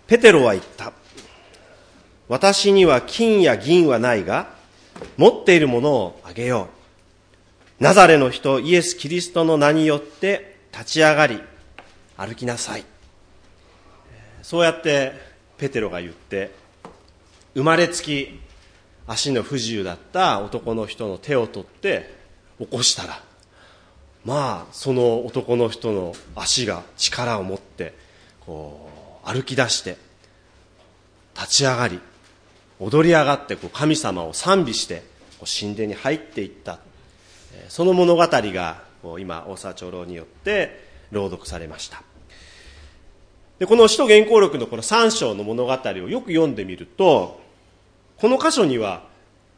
ペテロは言った。私には金や銀はないが、持っているものをあげよう。ナザレの人イエス・キリストの名によって立ち上がり、歩きなさい。そうやってペテロが言って、生まれつき足の不自由だった男の人の手を取って起こしたら、その男の人の足が力を持ってこう歩き出して立ち上がり、踊り上がって神様を賛美して神殿に入っていった、その物語が今大沢長老によって朗読されました。でこの使徒原稿録のこの3章の物語をよく読んでみると、この箇所には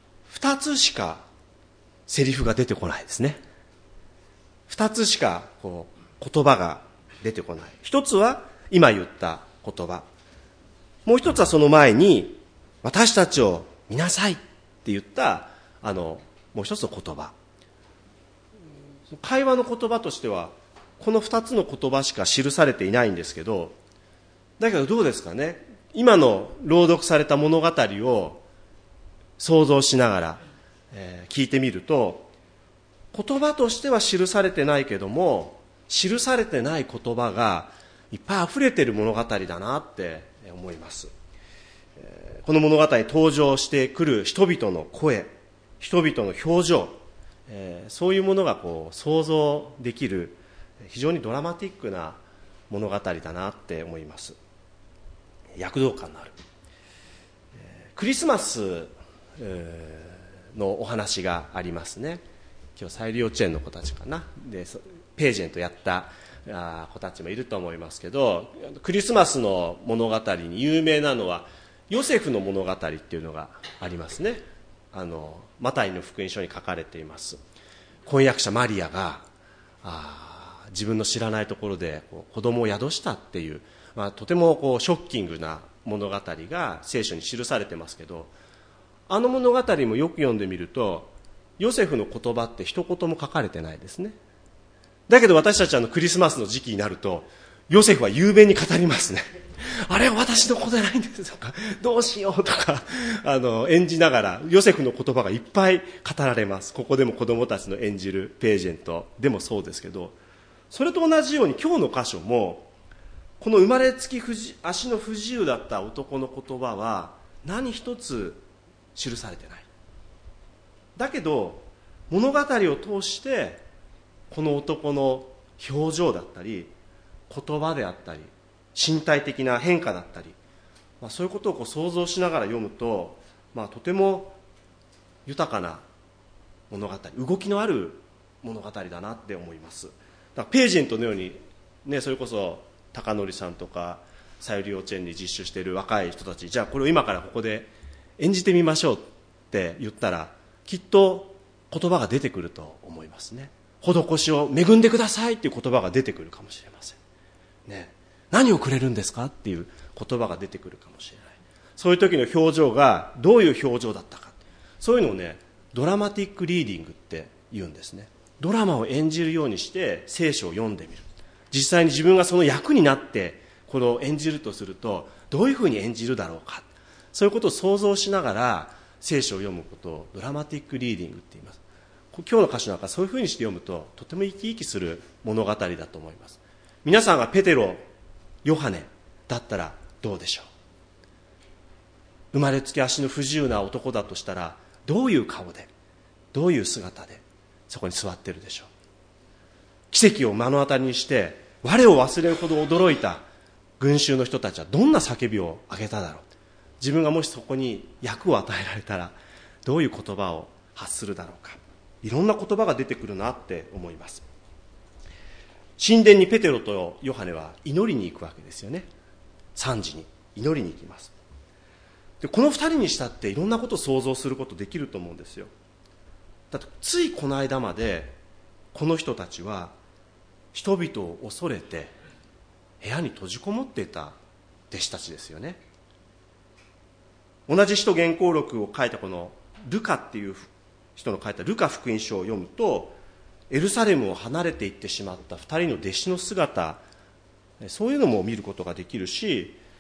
2つしかセリフが出てこないですね。2つしか言葉が出てこない。一つは今言った言葉、もう一つはその前に私たちを見なさいって言ったもう一つの言葉。会話の言葉としてはこの2つの言葉しか記されていないんですけど、だけどどうですかね、今の朗読された物語を想像しながら、聞いてみると、言葉としては記されてないけども、記されてない言葉がいっぱい溢れている物語だなって思います。この物語に登場してくる人々の声、人々の表情、そういうものが想像できる非常にドラマティックな物語だなって思います。躍動感のある、クリスマスのお話がありますね。今日サイル幼稚園の子たちかなでページェントやった子たちもいると思いますけど、クリスマスの物語に有名なのはヨセフの物語っていうのがありますね。マタイの福音書に書かれています。婚約者マリアが自分の知らないところで子供を宿したっていう、とてもショッキングな物語が聖書に記されてますけど、あの物語もよく読んでみるとヨセフの言葉って一言も書かれてないですね。だけど私たちクリスマスの時期になるとヨセフは雄弁に語りますね。あれは私の子じゃないんですとか、どうしようとか演じながらヨセフの言葉がいっぱい語られます。ここでも子供たちの演じるページェントでもそうですけど、それと同じように今日の箇所もこの生まれつき足の不自由だった男の言葉は何一つ記されてない。だけど物語を通してこの男の表情だったり言葉であったり身体的な変化だったり、そういうことを想像しながら読むと、とても豊かな物語、動きのある物語だなって思います。だからページェントのように、それこそ高則さんとかサイル幼稚園に実習している若い人たち、じゃあこれを今からここで演じてみましょうって言ったらきっと言葉が出てくると思いますね。施しを恵んでくださいっていう言葉が出てくるかもしれませんね。何をくれるんですかっていう言葉が出てくるかもしれない。そういう時の表情がどういう表情だったか、そういうのをドラマティックリーディングって言うんですね。ドラマを演じるようにして聖書を読んでみる。実際に自分がその役になってこれを演じるとするとどういうふうに演じるだろうか、そういうことを想像しながら聖書を読むことをドラマティックリーディングって言います。今日の箇所なんかそういうふうにして読むととても生き生きする物語だと思います。皆さんがペテロ、ヨハネだったらどうでしょう。生まれつき足の不自由な男だとしたらどういう顔でどういう姿でそこに座っているでしょう。奇跡を目の当たりにして我を忘れるほど驚いた群衆の人たちはどんな叫びを上げただろう。自分がもしそこに役を与えられたらどういう言葉を発するだろうか。いろんな言葉が出てくるなって思います。神殿にペテロとヨハネは祈りに行くわけですよね。3時に祈りに行きます。でこの2人にしたっていろんなことを想像することできると思うんですよ。だってついこの間までこの人たちは人々を恐れて部屋に閉じこもっていた弟子たちですよね。同じ使徒原稿録を書いたこのルカっていう人の書いたルカ福音書を読むと、エルサレムを離れていってしまった2人の弟子の姿、そういうのも見ることができるし、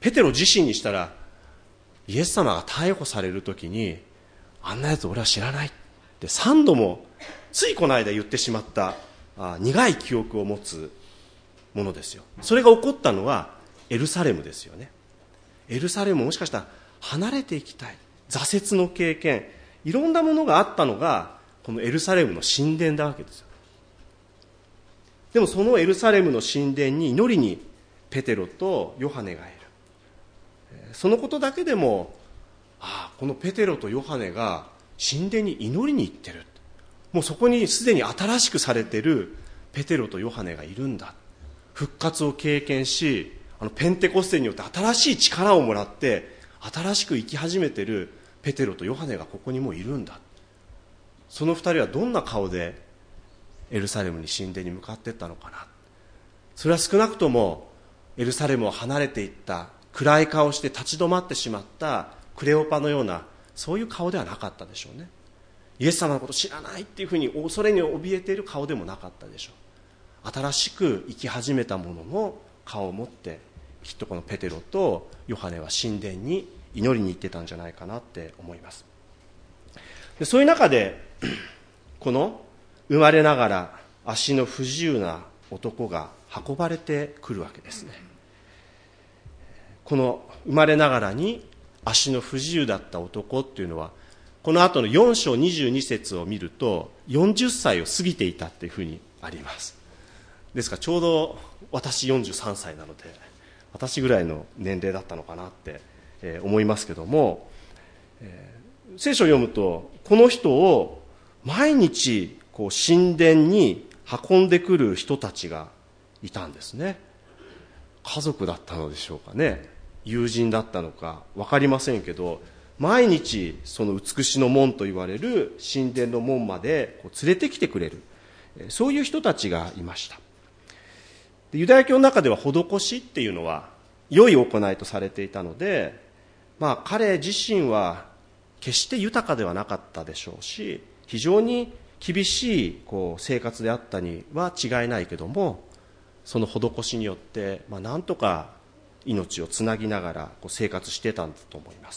ペテロ自身にしたら、イエス様が逮捕されるときに、あんなやつ俺は知らないって3度もついこの間言ってしまった苦い記憶を持つものですよ。それが起こったのはエルサレムですよね。エルサレムもしかしたら離れていきたい、挫折の経験、いろんなものがあったのがこのエルサレムの神殿だわけですよ。でもそのエルサレムの神殿に祈りにペテロとヨハネがいる。そのことだけでも、このペテロとヨハネが神殿に祈りに行ってる、もうそこにすでに新しくされているペテロとヨハネがいるんだ、復活を経験し、ペンテコステによって新しい力をもらって新しく生き始めているペテロとヨハネがここにもういるんだ。その二人はどんな顔でエルサレムに神殿に向かっていったのかな。それは少なくともエルサレムを離れていった暗い顔して立ち止まってしまったクレオパのような、そういう顔ではなかったでしょうね。イエス様のこと知らないっていうふうに恐れに怯えている顔でもなかったでしょう。新しく生き始めたものの顔を持って、きっとこのペテロとヨハネは神殿に祈りに行ってたんじゃないかなって思います。でそういう中でこの生まれながら足の不自由な男が運ばれてくるわけですね。この生まれながらに足の不自由だった男っていうのは、この後の4章22節を見ると40歳を過ぎていたっていうふうにあります。ですからちょうど私43歳なので、私ぐらいの年齢だったのかなって思いますけども、聖書を読むとこの人を毎日神殿に運んでくる人たちがいたんですね。家族だったのでしょうかね、友人だったのか分かりませんけど、毎日その美しの門と言われる神殿の門まで連れてきてくれる、そういう人たちがいました。ユダヤ教の中では施しっていうのは良い行いとされていたので、彼自身は決して豊かではなかったでしょうし、非常に厳しい生活であったには違いないけども、その施しによってなんとか命をつなぎながら生活してたんだと思います。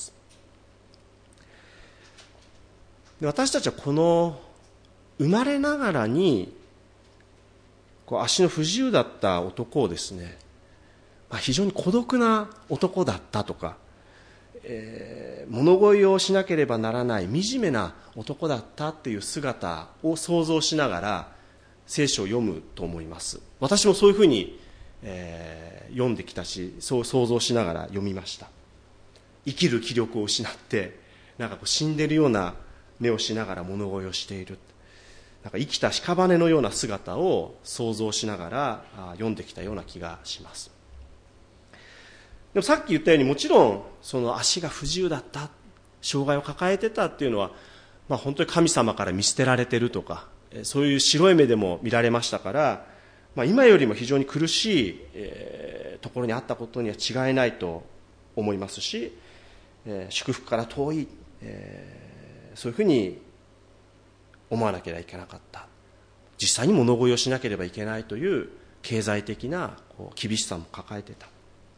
で私たちはこの生まれながらに足の不自由だった男をですね、非常に孤独な男だったとか、物乞いをしなければならない惨めな男だったっていう姿を想像しながら聖書を読むと思います。私もそういうふうに、読んできたし、そう想像しながら読みました。生きる気力を失って死んでいるような目をしながら物乞いをしている、生きた屍のような姿を想像しながら読んできたような気がします。でもさっき言ったように、もちろんその足が不自由だった、障害を抱えてたっていうのは、本当に神様から見捨てられてるとか、そういう白い目でも見られましたから、今よりも非常に苦しい、ところにあったことには違いないと思いますし、祝福から遠い、そういうふうに思わなければいけなかった。実際に物乞いをしなければいけないという経済的な厳しさも抱えていた。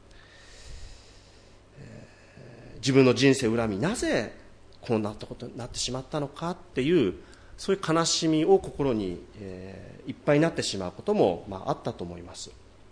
自分の人生を恨み、なぜこうなったことになってしまったのかっていう、そういう悲しみを心に、いっぱいになってしまうことも、あったと思います。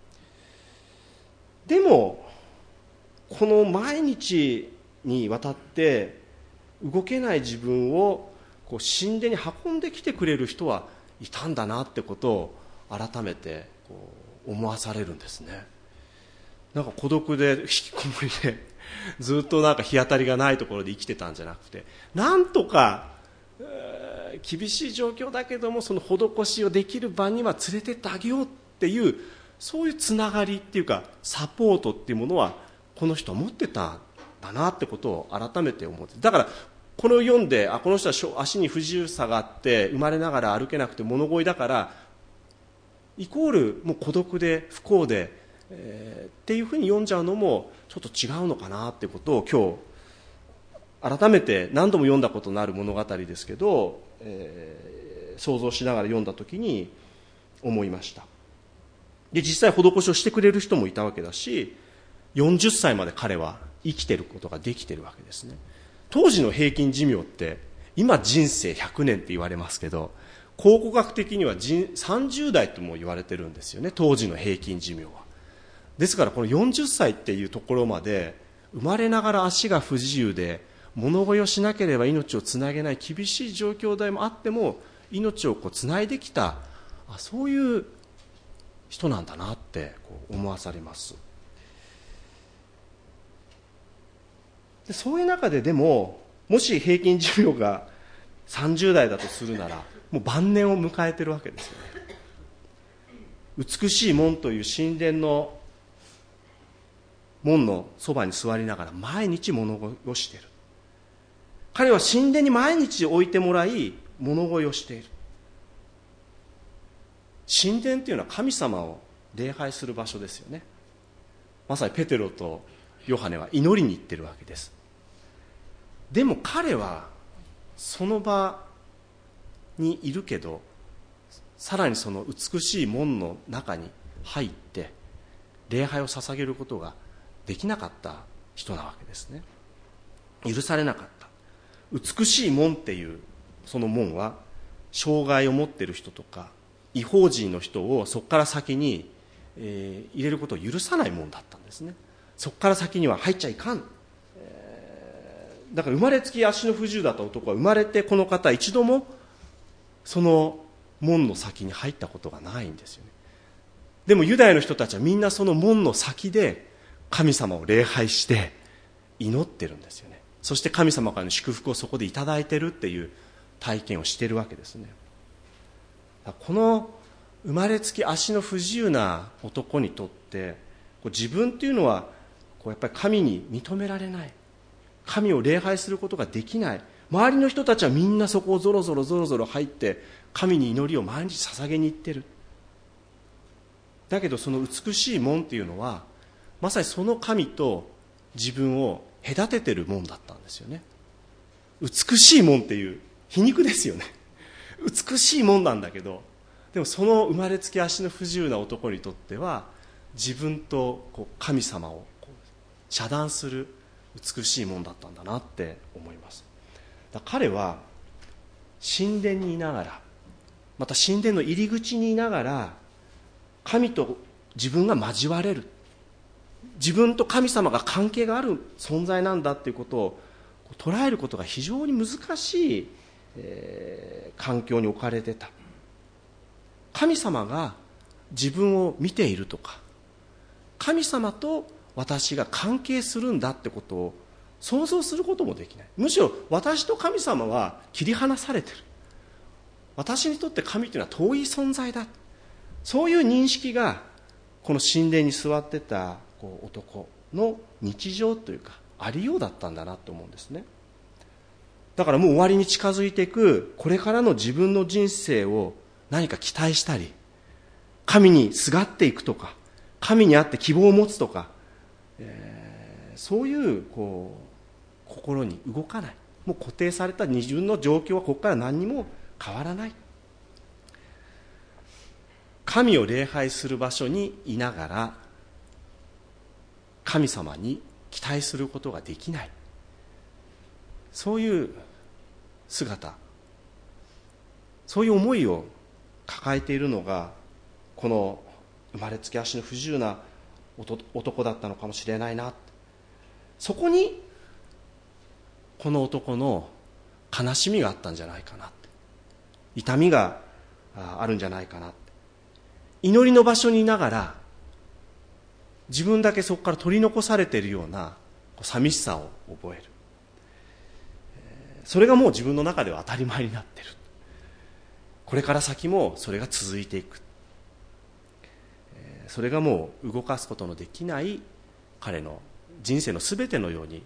でもこの毎日にわたって動けない自分を神殿に運んできてくれる人はいたんだなってことを改めて思わされるんですね。孤独で引きこもりでずっと日当たりがないところで生きてたんじゃなくて、なんとか、厳しい状況だけどもその施しをできる場には連れてってあげようっていう、そういうつながりっていうかサポートっていうものはこの人は持ってたんだなってことを改めて思って、だからこれを読んで、この人は足に不自由さがあって生まれながら歩けなくて物乞いだからイコールもう孤独で不幸で、っていうふうに読んじゃうのもちょっと違うのかなってことを今日改めて何度も読んだことのある物語ですけど、想像しながら読んだ時に思いました。で実際施しをしてくれる人もいたわけだし、 40歳まで彼は生きてることができてるわけですね。当時の平均寿命って今人生100年って言われますけど、考古学的には30代とも言われてるんですよね、当時の平均寿命は。ですからこの40歳っていうところまで生まれながら足が不自由で物乞いをしなければ命をつなげない厳しい状況でもあっても命をつないできた、そういう人なんだなって思わされます。でそういう中ででももし平均寿命が30代だとするならもう晩年を迎えてるわけですよね。美しい門という神殿の門のそばに座りながら毎日物乞いをしている。彼は神殿に毎日置いてもらい物乞いをしている。神殿というのは神様を礼拝する場所ですよね。まさにペテロとヨハネは祈りに行っているわけです。でも彼はその場にいるけど、さらにその美しい門の中に入って礼拝を捧げることができなかった人なわけですね。許されなかった。美しい門っていうその門は障害を持っている人とか異邦人の人をそこから先に、入れることを許さない門だったんですね。そこから先には入っちゃいかん、だから生まれつき足の不自由だった男は生まれてこの方一度もその門の先に入ったことがないんですよね。でもユダヤの人たちはみんなその門の先で神様を礼拝して祈ってるんですよね。そして神様からの祝福をそこでいただいてるっていう体験をしているわけですね。この生まれつき足の不自由な男にとって自分っていうのはやっぱり神に認められない、神を礼拝することができない。周りの人たちはみんなそこをぞろぞろ入って神に祈りを毎日捧げに行ってる。だけどその美しい門っていうのはまさにその神と自分を隔ててる門だったんですよね。美しい門っていう皮肉ですよね。美しい門なんだけど、でもその生まれつき足の不自由な男にとっては自分と神様を遮断する美しい門だったんだなって思います。彼は神殿にいながら、また神殿の入り口にいながら神と自分が交われる、自分と神様が関係がある存在なんだっていうことを捉えることが非常に難しい、環境に置かれてた。神様が自分を見ているとか、神様と私が関係するんだってことを想像することもできない。むしろ私と神様は切り離されてる。私にとって神というのは遠い存在だ。そういう認識がこの神殿に座ってた男の日常というかありようだったんだなと思うんですね。だからもう終わりに近づいていくこれからの自分の人生を何か期待したり、神にすがっていくとか、神にあって希望を持つとか、そういう心に動かない。もう固定された自分の状況はここから何にも変わらない。神を礼拝する場所にいながら神様に期待することができない、そういう姿、そういう思いを抱えているのがこの生まれつき足の不自由な男だったのかもしれないな。そこにこの男の悲しみがあったんじゃないかな、痛みがあるんじゃないかな。祈りの場所にいながら自分だけそこから取り残されているような寂しさを覚える。それがもう自分の中では当たり前になっている。これから先もそれが続いていく。それがもう動かすことのできない彼の人生のすべてのように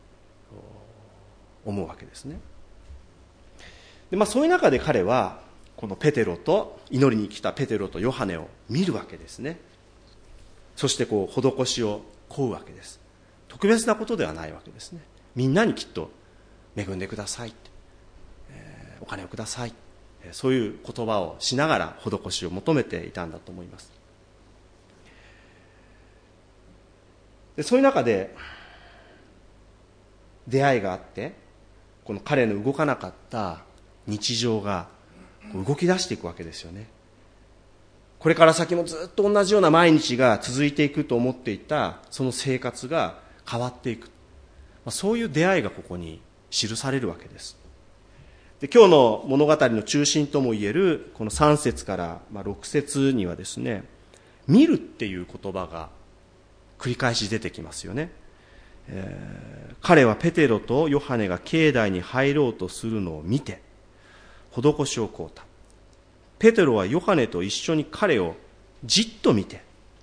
思うわけですね。で、そういう中で彼はこのペテロと祈りに来たペテロとヨハネを見るわけですね。そして施しを請うわけです。特別なことではないわけですね。みんなにきっと恵んでください、お金をください、そういう言葉をしながら施しを求めていたんだと思います。 でそういう中で出会いがあって、この彼の動かなかった日常が動き出していくわけですよね。これから先もずっと同じような毎日が続いていくと思っていたその生活が変わっていく、そういう出会いがここに記されるわけです。で今日の物語の中心ともいえるこの3節から6節にはですね、見るっていう言葉が繰り返し出てきますよね。彼はペテロとヨハネが境内に入ろうとするのを見て施しを請うた。ペテロはヨハネと一緒に彼をじっと見て、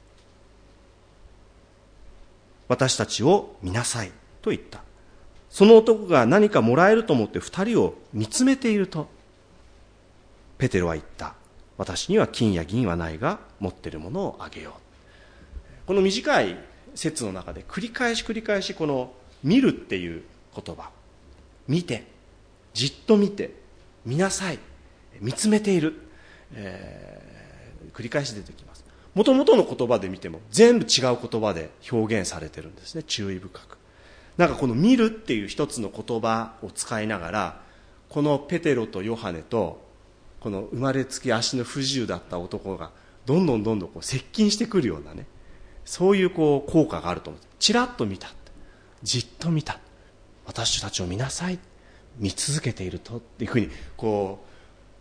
私たちを見なさいと言った。その男が何かもらえると思って二人を見つめていると、ペテロは言った。私には金や銀はないが、持っているものをあげよう。この短い説の中で繰り返しこの見るっていう言葉、見て、じっと見て、見なさい、見つめている、繰り返し出てきます。元々の言葉で見ても全部違う言葉で表現されてるんですね。注意深く。なんかこの見るっていう一つの言葉を使いながら、このペテロとヨハネとこの生まれつき足の不自由だった男がどんどんこう接近してくるようなね、そういうこう効果があると思う。チラッと見た、じっと見た、私たちを見なさい、見続けているとっていうふうにこう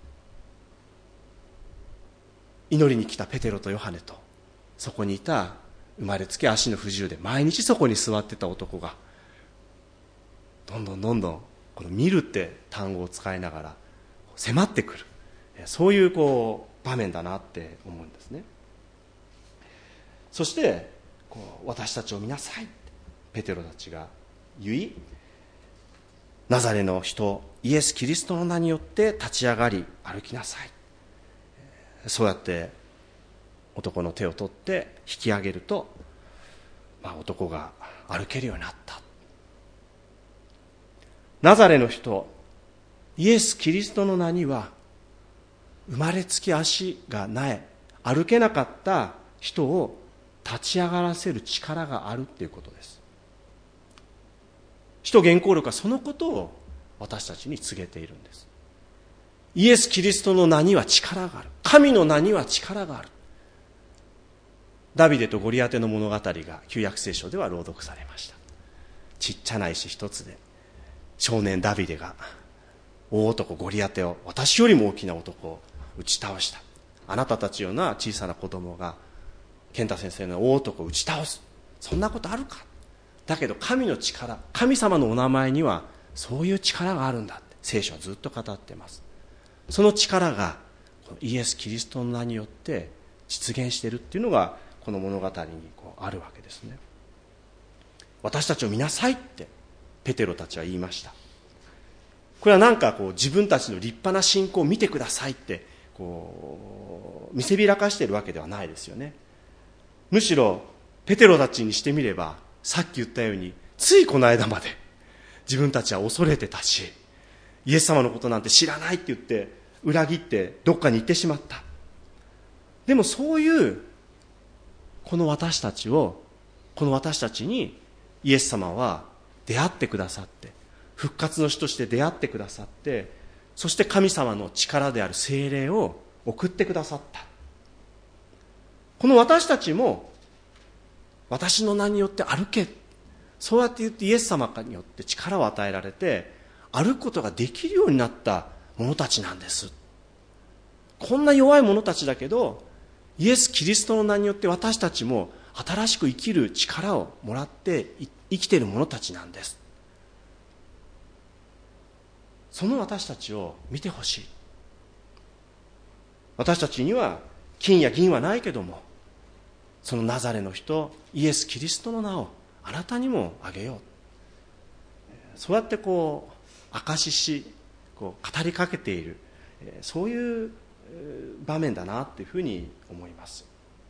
祈りに来たペテロとヨハネと、そこにいた生まれつき足の不自由で毎日そこに座ってた男がどんどんこの見るって単語を使いながら迫ってくる、そういうこう場面だなって思うんですね。そしてこう私たちを見なさいってペテロたちが言い、ナザレの人イエス・キリストの名によって立ち上がり歩きなさい。そうやって男の手を取って引き上げると、男が歩けるようになった。ナザレの人イエス・キリストの名には生まれつき足がない、歩けなかった人を立ち上がらせる力があるっていうことです。使徒原稿録はそのことを私たちに告げているんです。イエス・キリストの名には力がある。神の名には力がある。ダビデとゴリアテの物語が旧約聖書では朗読されました。ちっちゃな石一つで少年ダビデが大男ゴリアテを、私よりも大きな男を打ち倒した。あなたたちような小さな子供が健太先生の大男を打ち倒す、そんなことあるか。だけど神の力、神様のお名前にはそういう力があるんだって聖書はずっと語っています。その力がイエス・キリストの名によって実現しているっていうのがこの物語にこうあるわけですね。私たちを見なさいってペテロたちは言いました。これはなんかこう自分たちの立派な信仰を見てくださいってこう見せびらかしているわけではないですよね。むしろペテロたちにしてみれば、さっき言ったようについこの間まで自分たちは恐れてたし、イエス様のことなんて知らないって言って裏切ってどっかに行ってしまった。でもそういうこの私たちにイエス様は出会ってくださって、復活の主として出会ってくださって、そして神様の力である聖霊を送ってくださった。この私たちも私の名によって歩け、そうやって言ってイエス様によって力を与えられて歩くことができるようになった者たちなんです。こんな弱い者たちだけど、イエス・キリストの名によって私たちも新しく生きる力をもらって生きている者たちなんです。その私たちを見てほしい。私たちには金や銀はないけども、そのナザレの人イエス・キリストの名をあなたにもあげよう。そうやってこう証しし、こう語りかけている、そういう場面だなというふうに思います。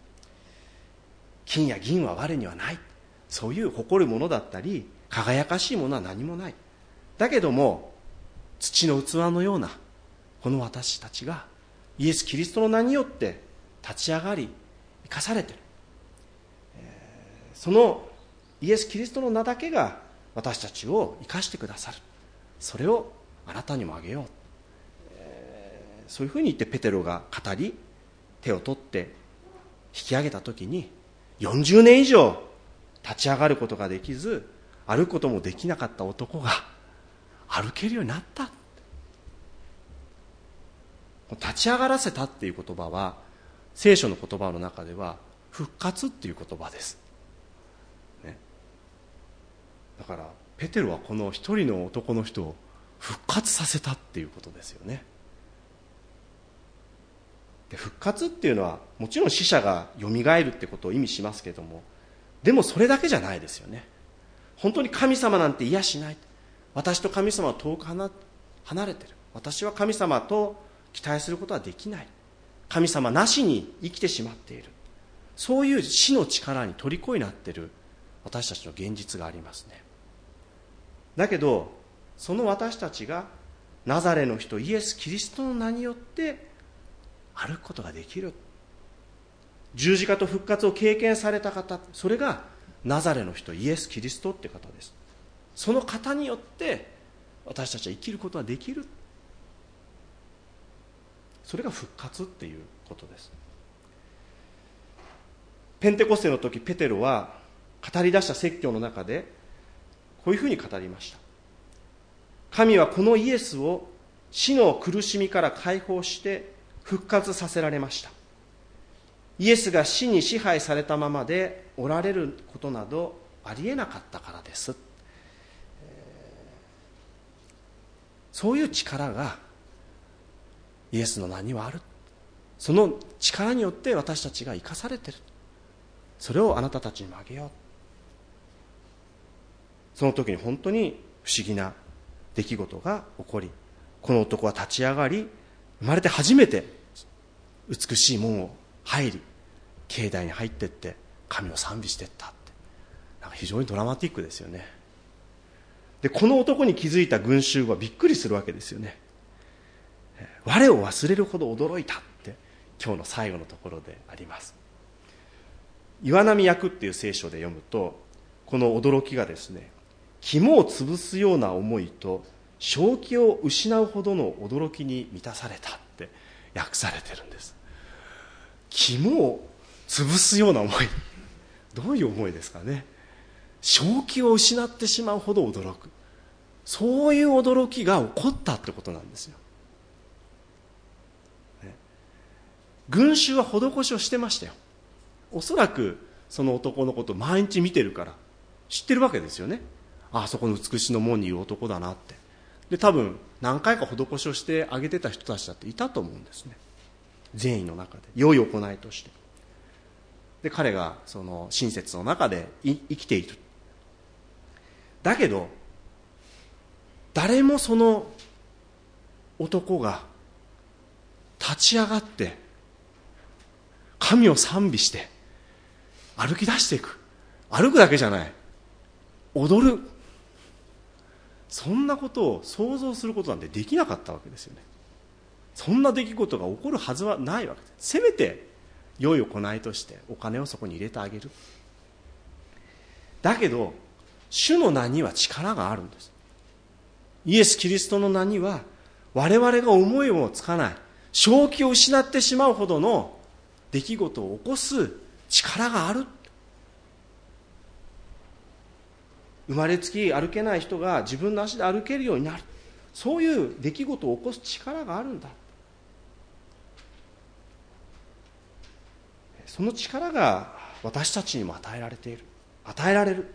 金や銀は我にはない、そういう誇るものだったり輝かしいものは何もない。だけども土の器のようなこの私たちがイエス・キリストの名によって立ち上がり生かされている、そのイエス・キリストの名だけが私たちを生かしてくださる。それをあなたにもあげよう、そういうふうに言ってペテロが語り、手を取って引き上げた時に、40年以上立ち上がることができず歩くこともできなかった男が歩けるようになった。立ち上がらせたっていう言葉は聖書の言葉の中では復活っていう言葉です、ね、だからペテロはこの一人の男の人を復活させたっていうことですよね。で、復活っていうのはもちろん死者がよみがえるってことを意味しますけれども、でもそれだけじゃないですよね。本当に神様なんていやしない、私と神様は遠く離れてる、私は神様と期待することはできない、神様なしに生きてしまっている、そういう死の力に虜になっている私たちの現実がありますね。だけどその私たちがナザレの人イエス・キリストの名によって歩くことができる、十字架と復活を経験された方、それがナザレの人イエス・キリストって方です。その方によって私たちは生きることができる、それが復活っていうことです。ペンテコステの時、ペテロは語り出した説教の中でこういうふうに語りました。神はこのイエスを死の苦しみから解放して復活させられました。イエスが死に支配されたままでおられることなどありえなかったからです。そういう力がイエスの名にはある。その力によって私たちが生かされている。それをあなたたちにもあげよう。その時に本当に不思議な出来事が起こり、この男は立ち上がり、生まれて初めて美しい門を入り、境内に入っていって神を賛美していったって、なんか非常にドラマティックですよね。で、この男に気づいた群衆はびっくりするわけですよね。我を忘れるほど驚いたって今日の最後のところであります。岩波訳っていう聖書で読むと、この驚きがですね、肝を潰すような思いと正気を失うほどの驚きに満たされたって訳されてるんです。肝を潰すような思い、どういう思いですかね。正気を失ってしまうほど驚く、そういう驚きが起こったってことなんですよ。群衆は施しをしてましたよ。おそらくその男のことを毎日見てるから知ってるわけですよね。あそこの美しの門にいる男だなって。で、多分何回か施しをしてあげてた人たちだっていたと思うんですね、善意の中で良い行いとして。で、彼がその親切の中で生きている。だけど誰もその男が立ち上がって神を賛美して歩き出していく、歩くだけじゃない、踊る、そんなことを想像することなんてできなかったわけですよね。そんな出来事が起こるはずはないわけです。せめて良い行いとしてお金をそこに入れてあげる。だけど主の名には力があるんです。イエス・キリストの名には我々が思いもつかない、正気を失ってしまうほどの出来事を起こす力がある。生まれつき歩けない人が自分の足で歩けるようになる、そういう出来事を起こす力があるんだ。その力が私たちにも与えられている、与えられる。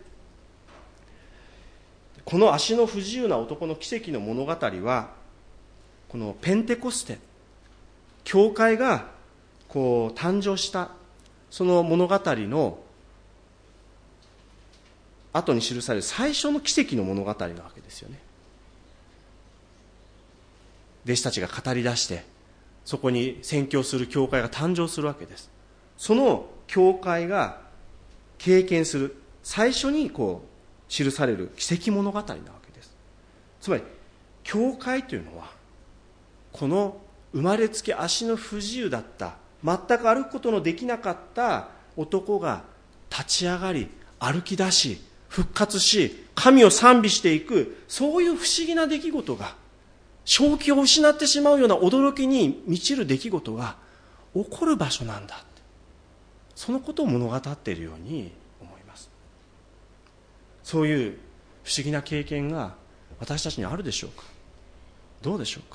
この足の不自由な男の奇跡の物語は、このペンテコステ、教会がこう誕生したその物語の後に記される最初の奇跡の物語なわけですよね。弟子たちが語り出してそこに宣教する教会が誕生するわけです。その教会が経験する最初にこう記される奇跡物語なわけです。つまり教会というのは、この生まれつき足の不自由だった、全く歩くことのできなかった男が立ち上がり歩き出し、 復活し、神を賛美していく、そういう不思議な出来事が、正気を失ってしまうような驚きに満ちる出来事が起こる場所なんだ。そのことを物語っているように思います。そういう不思議な経験が私たちにあるでしょうか。どうでしょうか。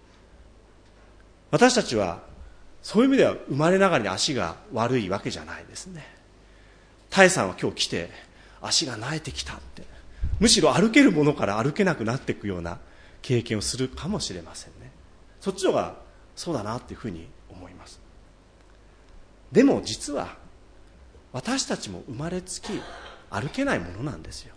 私たちはそういう意味では生まれながらに足が悪いわけじゃないですね。タエさんは今日来て足が萎えてきたって、むしろ歩けるものから歩けなくなっていくような経験をするかもしれませんね。そっちの方がそうだなっていうふうに思います。でも実は私たちも生まれつき歩けないものなんですよ。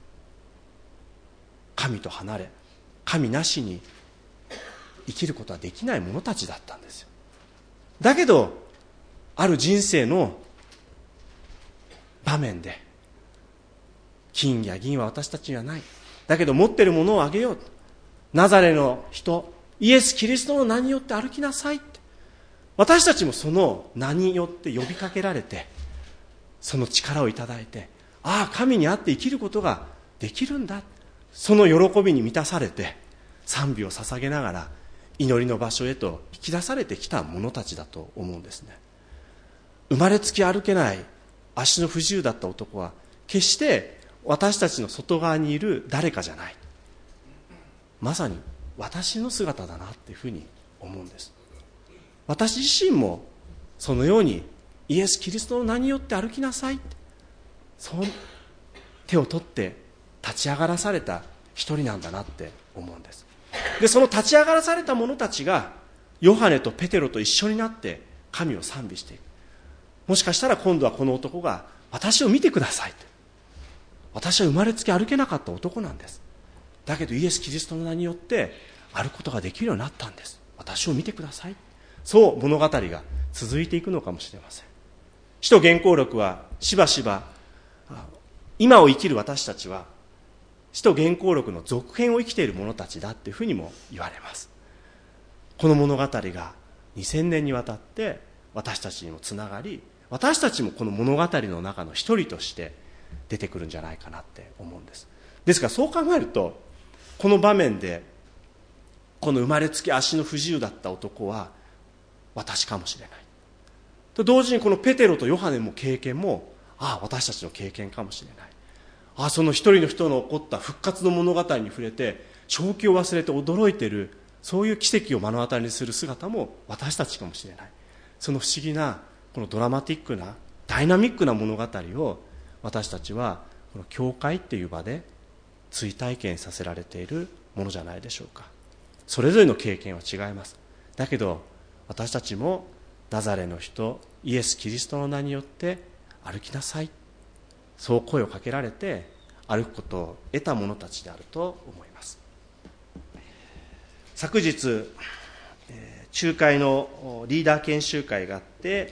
神と離れ、神なしに生きることはできない者たちだったんですよ。だけどある人生の場面で、金や銀は私たちにはない、だけど持っているものをあげよう、ナザレの人イエス・キリストの名によって歩きなさいって、私たちもその名によって呼びかけられて、その力をいただいて、ああ神にあって生きることができるんだ、その喜びに満たされて賛美を捧げながら祈りの場所へと引き出されてきた者たちだと思うんですね。生まれつき歩けない足の不自由だった男は決して私たちの外側にいる誰かじゃない、まさに私の姿だなっていうふうに思うんです。私自身もそのようにイエス・キリストの名によって歩きなさいって、そう手を取って立ち上がらされた一人なんだなって思うんです。でその立ち上がらされた者たちがヨハネとペテロと一緒になって神を賛美していく。もしかしたら今度はこの男が私を見てくださいって、私は生まれつき歩けなかった男なんです、だけどイエス・キリストの名によって歩くことができるようになったんです、私を見てください。そう物語が続いていくのかもしれません。使徒原稿録はしばしば今を生きる私たちは使徒原稿録の続編を生きている者たちだっていうふうにも言われます。この物語が2000年にわたって私たちにもつながり、私たちもこの物語の中の一人として出てくるんじゃないかなって思うんです。ですからそう考えると、この場面でこの生まれつき足の不自由だった男は私かもしれないと同時に、このペテロとヨハネも経験も私たちの経験かもしれない。その一人の人の起こった復活の物語に触れて正気を忘れて驚いている、そういう奇跡を目の当たりにする姿も私たちかもしれない。その不思議なこのドラマティックなダイナミックな物語を私たちはこの教会っていう場で追体験させられているものじゃないでしょうか。それぞれの経験は違います。だけど私たちもナザレの人イエス・キリストの名によって歩きなさい、そう声をかけられて歩くことを得た者たちであると思います。昨日仲介のリーダー研修会があって、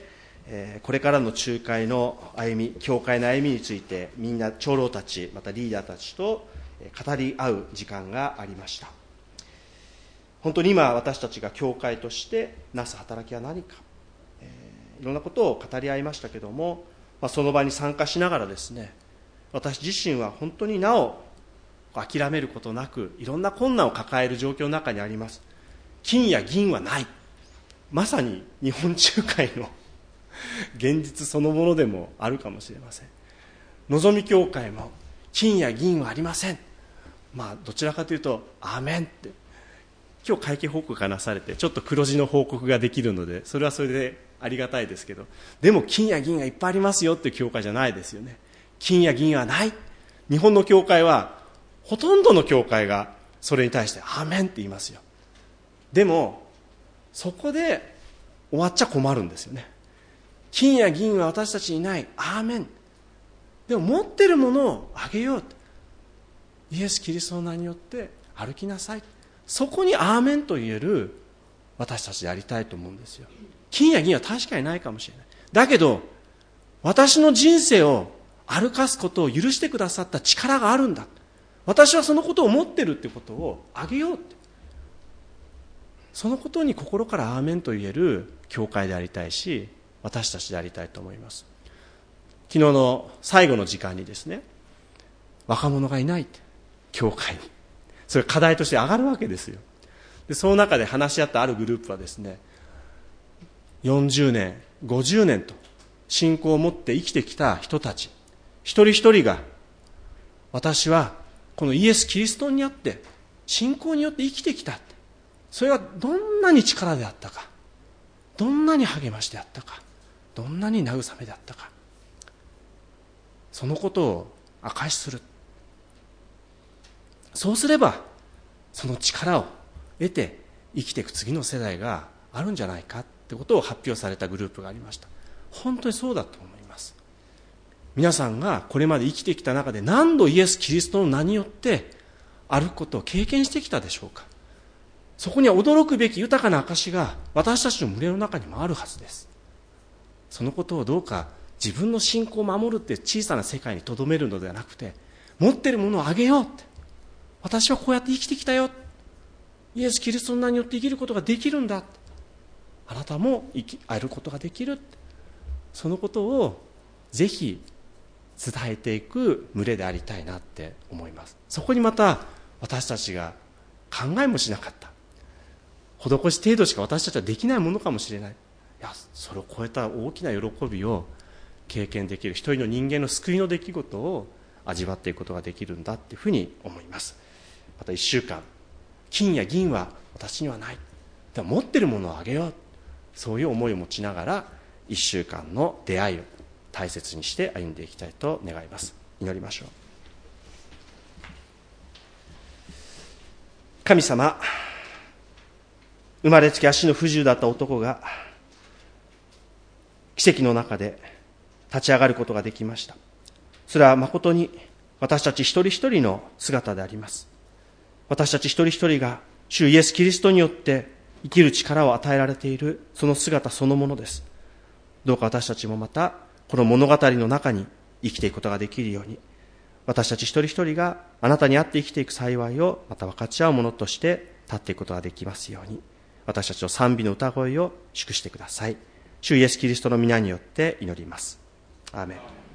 これからの仲介の歩み、教会の歩みについてみんな長老たちまたリーダーたちと語り合う時間がありました。本当に今私たちが教会としてなす働きは何か、いろんなことを語り合いましたけども、その場に参加しながらですね、私自身は本当になお諦めることなくいろんな困難を抱える状況の中にあります。金や銀はない、まさに日本仲介の現実そのものでもあるかもしれません。のぞみ教会も金や銀はありません、どちらかというとアーメンって、今日会計報告がなされてちょっと黒字の報告ができるのでそれはそれでありがたいですけど、でも金や銀がいっぱいありますよっていう教会じゃないですよね。金や銀はない。日本の教会はほとんどの教会がそれに対してアーメンって言いますよ。でもそこで終わっちゃ困るんですよね。金や銀は私たちにない、アーメン。でも持ってるものをあげよう、イエス・キリストの名によって歩きなさい、そこにアーメンと言える私たちでありたいと思うんですよ。金や銀は確かにないかもしれない。だけど私の人生を歩かすことを許してくださった力があるんだ、私はそのことを持ってるってことをあげようって、そのことに心からアーメンと言える教会でありたいし、私たちでありたいと思います。昨日の最後の時間にですね、 若者がいない教会に。それが課題として上がるわけですよ。でその中で話し合ったあるグループはですね、40年50年と信仰を持って生きてきた人たち一人一人が、私はこのイエス・キリストにあって信仰によって生きてきた、それがどんなに力であったか、どんなに励ましであったか、どんなに慰めであったか、そのことを証しする。そうすればその力を得て生きていく次の世代があるんじゃないかってことを発表されたグループがありました。本当にそうだと思います。皆さんがこれまで生きてきた中で何度イエス・キリストの名によって歩くことを経験してきたでしょうか。そこには驚くべき豊かな証が私たちの胸の中にもあるはずです。そのことをどうか自分の信仰を守るって小さな世界に留めるのではなくて、持っているものをあげようって、私はこうやって生きてきたよ、イエス・キリストの名によって生きることができるんだ、あなたも会えることができる、そのことをぜひ伝えていく群れでありたいなって思います。そこにまた私たちが考えもしなかった施し程度しか私たちはできないものかもしれない、いやそれを超えた大きな喜びを経験できる、一人の人間の救いの出来事を味わっていくことができるんだっていうふうに思います。また1週間、金や銀は私にはない、でも持っているものをあげよう、そういう思いを持ちながら1週間の出会いを大切にして歩んでいきたいと願います。祈りましょう。神様、生まれつき足の不自由だった男が奇跡の中で立ち上がることができました。それは誠に私たち一人一人の姿であります。私たち一人一人が主イエス・キリストによって生きる力を与えられているその姿そのものです。どうか私たちもまたこの物語の中に生きていくことができるように、私たち一人一人があなたにあって生きていく幸いをまた分かち合うものとして立っていくことができますように、私たちの賛美の歌声を祝してください。主イエス・キリストの皆によって祈ります。アーメン。